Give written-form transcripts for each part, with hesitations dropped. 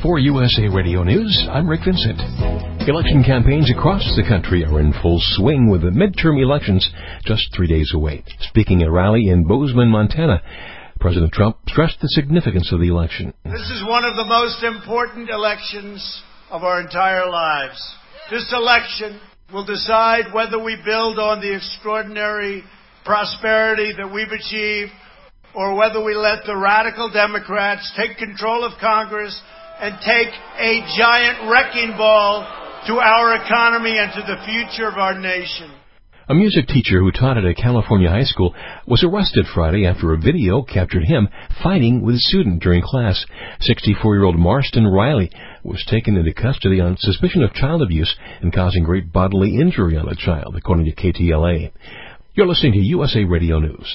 For USA Radio News, I'm Rick Vincent. Election campaigns across the country are in full swing with the midterm elections just 3 days away. Speaking at a rally in Bozeman, Montana, President Trump stressed the significance of the election. This is one of the most important elections of our entire lives. This election will decide whether we build on the extraordinary prosperity that we've achieved or whether we let the radical Democrats take control of Congress and take a giant wrecking ball to our economy and to the future of our nation. A music teacher who taught at a California high school was arrested Friday after a video captured him fighting with a student during class. 64-year-old Marston Riley was taken into custody on suspicion of child abuse and causing great bodily injury on a child, according to KTLA. You're listening to USA Radio News.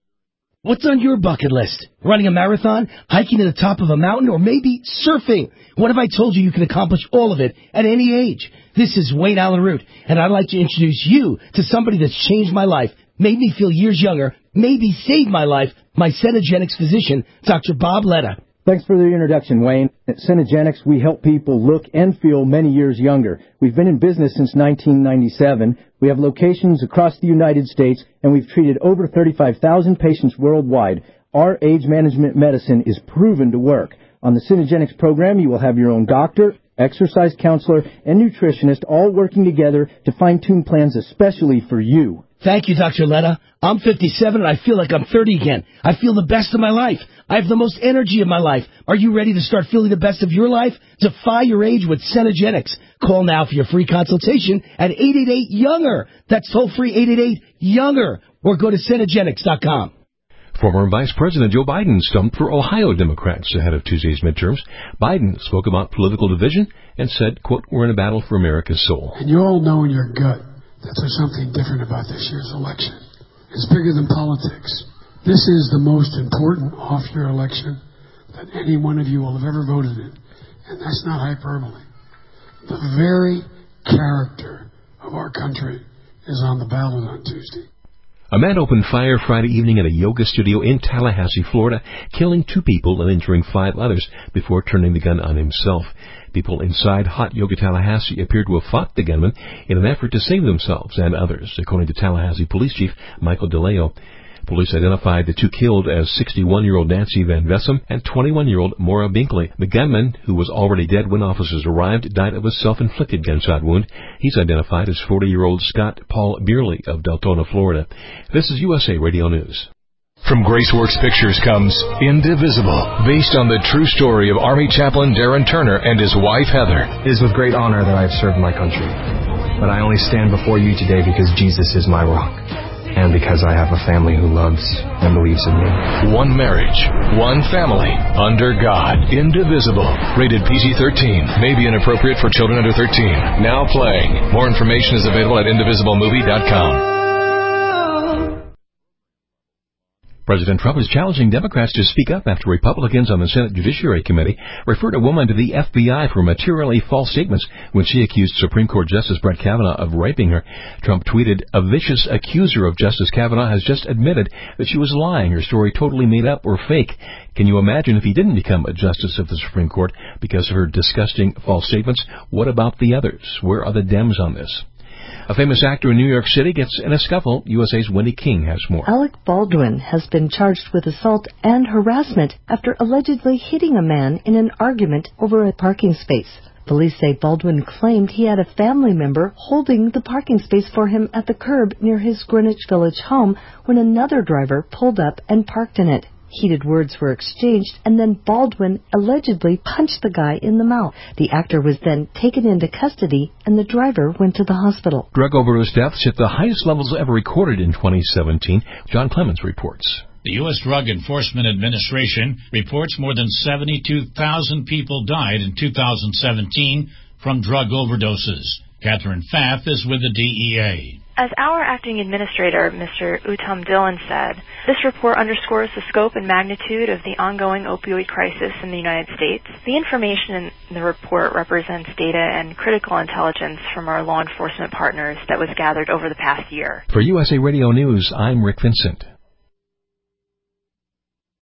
What's on your bucket list? Running a marathon, hiking to the top of a mountain, or maybe surfing? What if I told you can accomplish all of it at any age? This is Wayne Allen Root, and I'd like to introduce you to somebody that's changed my life, made me feel years younger, maybe saved my life, my Cenegenics physician, Dr. Bob Letta. Thanks for the introduction, Wayne. At Cenegenics, we help people look and feel many years younger. We've been in business since 1997. We have locations across the United States, and we've treated over 35,000 patients worldwide. Our age management medicine is proven to work. On the Cenegenics program, you will have your own doctor, exercise counselor, and nutritionist all working together to fine-tune plans especially for you. Thank you, Dr. Letta. I'm 57 and I feel like I'm 30 again. I feel the best of my life. I have the most energy of my life. Are you ready to start feeling the best of your life? Defy your age with Cenegenics. Call now for your free consultation at 888-YOUNGER. That's toll-free 888-YOUNGER. Or go to Cenegenics.com. Former Vice President Joe Biden stumped for Ohio Democrats ahead of Tuesday's midterms. Biden spoke about political division and said, quote, "We're in a battle for America's soul." And you all know in your gut that there's something different about this year's election. It's bigger than politics. This is the most important off-year election that any one of you will have ever voted in. And that's not hyperbole. The very character of our country is on the ballot on Tuesday. A man opened fire Friday evening at a yoga studio in Tallahassee, Florida, killing 2 people and injuring 5 others before turning the gun on himself. People inside Hot Yoga Tallahassee appeared to have fought the gunman in an effort to save themselves and others, according to Tallahassee Police Chief Michael DeLeo. Police identified the 2 killed as 61-year-old Nancy Van Vessem and 21-year-old Maura Binkley. The gunman, who was already dead when officers arrived, died of a self-inflicted gunshot wound. He's identified as 40-year-old Scott Paul Beerley of Deltona, Florida. This is USA Radio News. From Graceworks Pictures comes Indivisible, based on the true story of Army Chaplain Darren Turner and his wife Heather. It is with great honor that I have served my country, but I only stand before you today because Jesus is my rock, and because I have a family who loves and believes in me. One marriage, one family, under God. Indivisible, rated PG-13, may be inappropriate for children under 13. Now playing. More information is available at indivisiblemovie.com. President Trump is challenging Democrats to speak up after Republicans on the Senate Judiciary Committee referred a woman to the FBI for materially false statements when she accused Supreme Court Justice Brett Kavanaugh of raping her. Trump tweeted, "A vicious accuser of Justice Kavanaugh has just admitted that she was lying, her story totally made up or fake. Can you imagine if he didn't become a justice of the Supreme Court because of her disgusting false statements? What about the others? Where are the Dems on this?" A famous actor in New York City gets in a scuffle. USA's Wendy King has more. Alec Baldwin has been charged with assault and harassment after allegedly hitting a man in an argument over a parking space. Police say Baldwin claimed he had a family member holding the parking space for him at the curb near his Greenwich Village home when another driver pulled up and parked in it. Heated words were exchanged, and then Baldwin allegedly punched the guy in the mouth. The actor was then taken into custody, and the driver went to the hospital. Drug overdose deaths hit the highest levels ever recorded in 2017. John Clemens reports. The U.S. Drug Enforcement Administration reports more than 72,000 people died in 2017 from drug overdoses. Catherine Pfaff is with the DEA. As our acting administrator, Mr. Uttam Dhillon, said, this report underscores the scope and magnitude of the ongoing opioid crisis in the United States. The information in the report represents data and critical intelligence from our law enforcement partners that was gathered over the past year. For USA Radio News, I'm Rick Vincent.